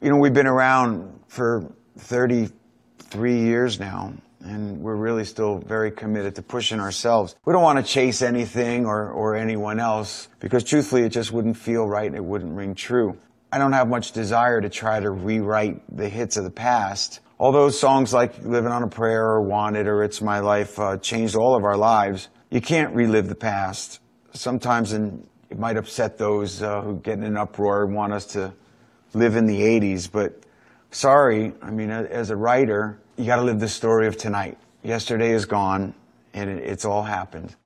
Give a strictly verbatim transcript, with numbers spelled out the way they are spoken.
You know, we've been around for thirty-three years now, and we're really still very committed to pushing ourselves. We don't want to chase anything or, or anyone else, because truthfully, it just wouldn't feel right and it wouldn't ring true. I don't have much desire to try to rewrite the hits of the past. Although songs like Living on a Prayer or Wanted or It's My Life uh, changed all of our lives, you can't relive the past. Sometimes in, it might upset those uh, who get in an uproar and want us to live in the eighties, but sorry, I mean, as a writer, you got to live the story of tonight. Yesterday is gone, and it, it's all happened.